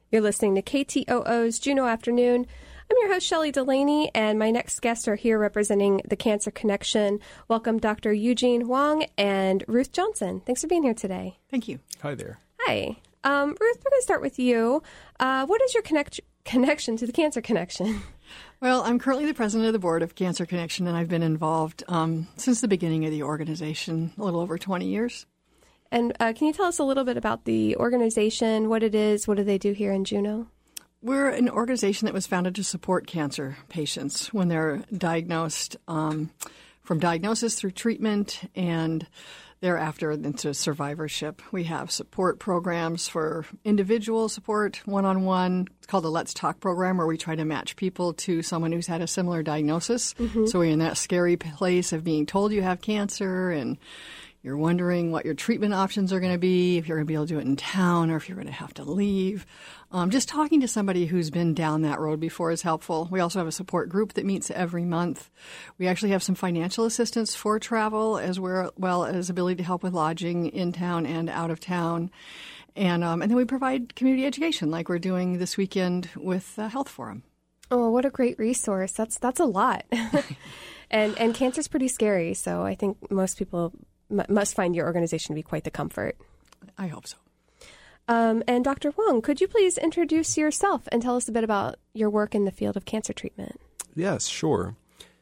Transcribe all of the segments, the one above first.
You're listening to KTOO's Juneau Afternoon. I'm your host, Shelley Delaney, and my next guests are here representing the Cancer Connection. Welcome Dr. Eugene Huang and Ruth Johnson. Thanks for being here today. Thank you. Hi there. Hi. Ruth, we're going to start with you. What is your connection to the Cancer Connection? Well, I'm currently the president of the board of Cancer Connection, and I've been involved since the beginning of the organization, a little over 20 years. And can you tell us a little bit about the organization, what it is, what do they do here in Juneau? We're an organization that was founded to support cancer patients when they're diagnosed, from diagnosis through treatment and thereafter into survivorship. We have support programs for individual support, one-on-one. It's called the Let's Talk program, where we try to match people to someone who's had a similar diagnosis. Mm-hmm. So we're in that scary place of being told you have cancer and you're wondering what your treatment options are going to be, if you're going to be able to do it in town or if you're going to have to leave. Just talking to somebody who's been down that road before is helpful. We also have a support group that meets every month. We actually have some financial assistance for travel as well as ability to help with lodging in town and out of town. And then we provide community education like we're doing this weekend with Health Forum. Oh, what a great resource. That's a lot. and cancer's pretty scary, so I think most people must find your organization to be quite the comfort. I hope so. And Dr. Huang, could you please introduce yourself and tell us a bit about your work in the field of cancer treatment? Yes, sure.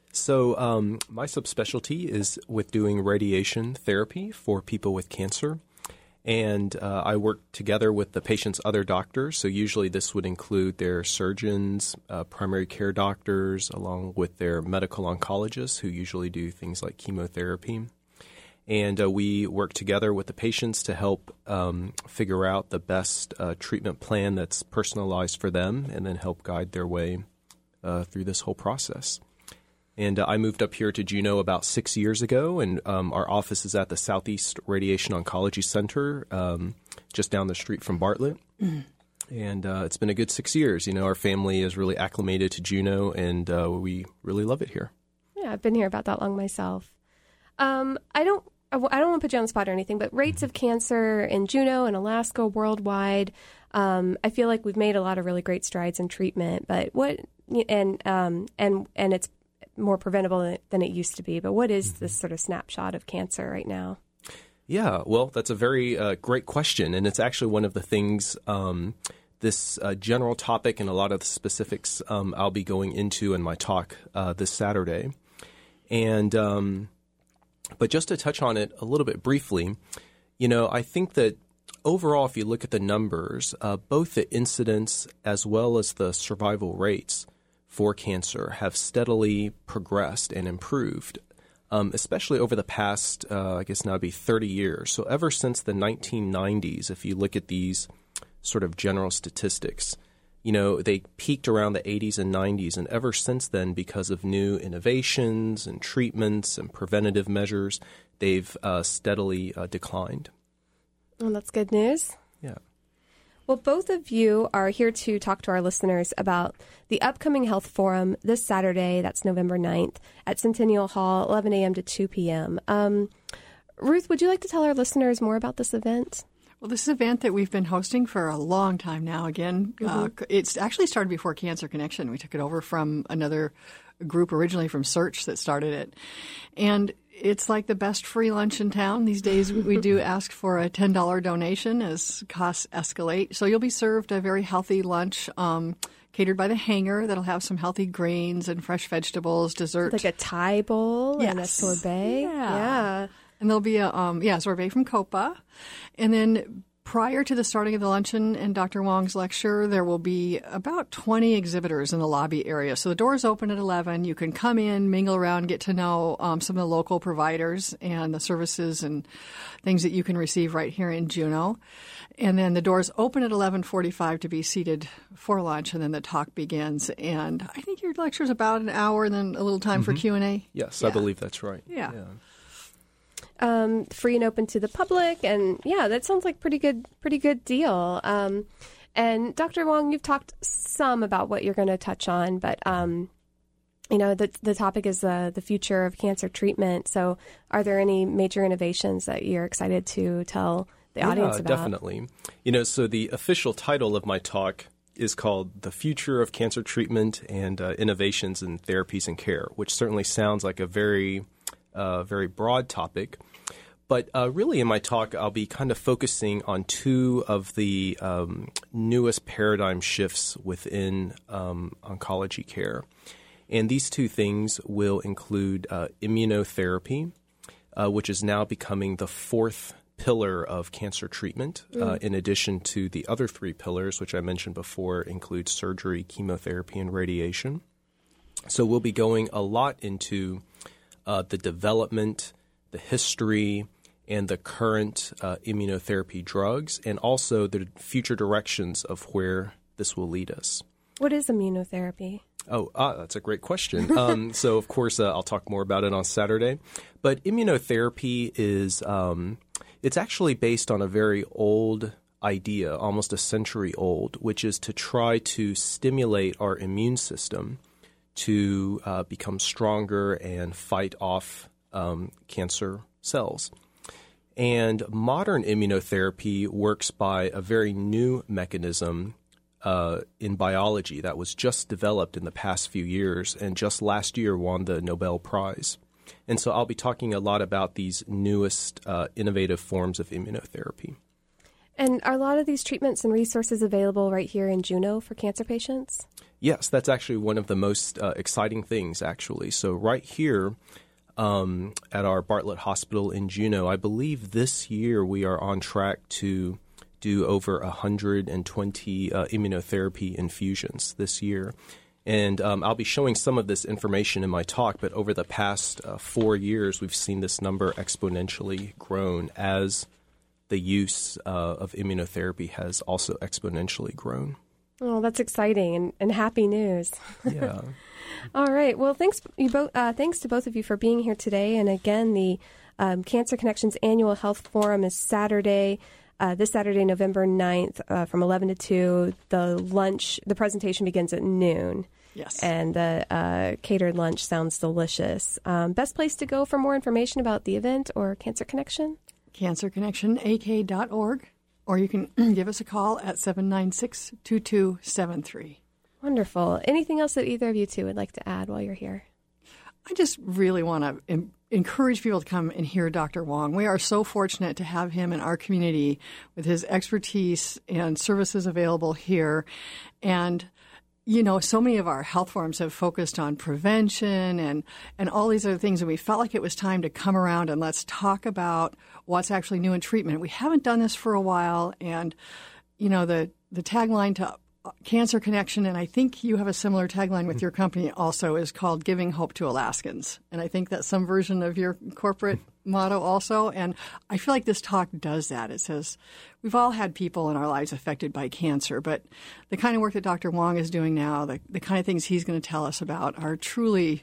So my subspecialty is with doing radiation therapy for people with cancer. And I work together with the patient's other doctors. So usually this would include their surgeons, primary care doctors, along with their medical oncologists who usually do things like chemotherapy. And we work together with the patients to help figure out the best treatment plan that's personalized for them and then help guide their way through this whole process. And I moved up here to Juneau about 6 years ago, and our office is at the Southeast Radiation Oncology Center just down the street from Bartlett. Mm. And it's been a good 6 years. You know, our family is really acclimated to Juneau, and we really love it here. Yeah, I've been here about that long myself. I don't want to put you on the spot or anything, but rates of cancer in Juneau and Alaska worldwide, I feel like we've made a lot of really great strides in treatment, but and it's more preventable than it used to be. But what is this sort of snapshot of cancer right now? Yeah, well, that's a very great question, and it's actually one of the things, this general topic and a lot of the specifics I'll be going into in my talk this Saturday. And but just to touch on it a little bit briefly, you know, I think that overall, if you look at the numbers, both the incidence as well as the survival rates for cancer have steadily progressed and improved, especially over the past, I guess now it'd be 30 years. So ever since the 1990s, if you look at these sort of general statistics, you know, they peaked around the 80s and 90s, and ever since then, because of new innovations and treatments and preventative measures, they've steadily declined. Well, that's good news. Yeah. Well, both of you are here to talk to our listeners about the upcoming Health Forum this Saturday, that's November 9th, at Centennial Hall, 11 a.m. to 2 p.m. Ruth, would you like to tell our listeners more about this event? Well, this is an event that we've been hosting for a long time now. Again, it's actually started before Cancer Connection. We took it over from another group originally from Search that started it. And it's like the best free lunch in town. These days we do ask for a $10 donation as costs escalate. So you'll be served a very healthy lunch catered by the Hangar that'll have some healthy grains and fresh vegetables, dessert. Like a Thai bowl and a sorbet? Yeah. And there'll be a sorbet from Copa. And then prior to the starting of the luncheon and Dr. Huang's lecture, there will be about 20 exhibitors in the lobby area. So the doors open at 11. You can come in, mingle around, get to know some of the local providers and the services and things that you can receive right here in Juneau. And then the doors open at 11:45 to be seated for lunch, and then the talk begins. And I think your lecture is about an hour, and then a little time for Q&A. Yes, yeah. I believe that's right. Yeah. Free and open to the public, and yeah, that sounds like pretty good deal. And Dr. Huang, you've talked some about what you're going to touch on, but you know, the topic is the future of cancer treatment. So, are there any major innovations that you're excited to tell the audience about? Definitely. You know, so the official title of my talk is called The Future of Cancer Treatment and Innovations in Therapies and Care, which certainly sounds like a very broad topic. But really in my talk, I'll be kind of focusing on two of the newest paradigm shifts within oncology care. And these two things will include immunotherapy, which is now becoming the fourth pillar of cancer treatment, in addition to the other three pillars, which I mentioned before, include surgery, chemotherapy, and radiation. So we'll be going a lot into the development, the history, and the current immunotherapy drugs, and also the future directions of where this will lead us. What is immunotherapy? Oh, that's a great question. So, of course, I'll talk more about it on Saturday. But immunotherapy is it's actually based on a very old idea, almost a century old, which is to try to stimulate our immune system to become stronger and fight off cancer cells. And modern immunotherapy works by a very new mechanism in biology that was just developed in the past few years and just last year won the Nobel Prize. And so I'll be talking a lot about these newest innovative forms of immunotherapy. And are a lot of these treatments and resources available right here in Juneau for cancer patients? Yes, that's actually one of the most exciting things, actually. So right here at our Bartlett Hospital in Juneau, I believe this year we are on track to do over 120 immunotherapy infusions this year. And I'll be showing some of this information in my talk, but over the past 4 years, we've seen this number exponentially grown as the use of immunotherapy has also exponentially grown. Oh, that's exciting and happy news. Yeah. All right. Well, thanks to both of you for being here today. And again, the Cancer Connections Annual Health Forum is Saturday. This Saturday, November 9th, from 11 to 2. The presentation begins at noon. Yes. And the catered lunch sounds delicious. Best place to go for more information about the event or Cancer Connection? CancerConnectionAK.org, or you can give us a call at 796-2273. Wonderful. Anything else that either of you two would like to add while you're here? I just really want to encourage people to come and hear Dr. Wong. We are so fortunate to have him in our community with his expertise and services available here. And, you know, so many of our health forums have focused on prevention and all these other things. And we felt like it was time to come around and let's talk about what's actually new in treatment. We haven't done this for a while. And, you know, the tagline to Cancer Connection, and I think you have a similar tagline with your company also, is called Giving Hope to Alaskans. And I think that's some version of your corporate motto also. And I feel like this talk does that. It says we've all had people in our lives affected by cancer, but the kind of work that Dr. Wong is doing now, the kind of things he's going to tell us about are truly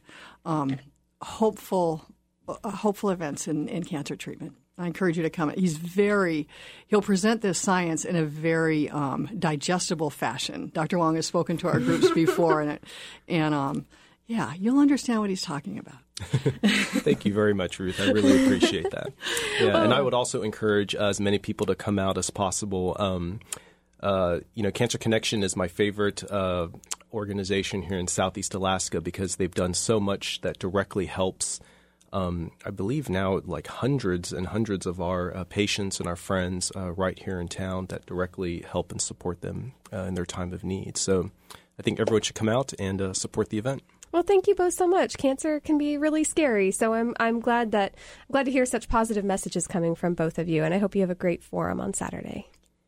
hopeful events in cancer treatment. I encourage you to come. He'll present this science in a very digestible fashion. Dr. Wong has spoken to our groups before, and you'll understand what he's talking about. Thank you very much, Ruth. I really appreciate that. Yeah, and I would also encourage as many people to come out as possible. Cancer Connection is my favorite organization here in Southeast Alaska because they've done so much that directly helps I believe now like hundreds and hundreds of our patients and our friends right here in town that directly help and support them in their time of need. So I think everyone should come out and support the event. Well, thank you both so much. Cancer can be really scary, so I'm glad to hear such positive messages coming from both of you, and I hope you have a great forum on Saturday.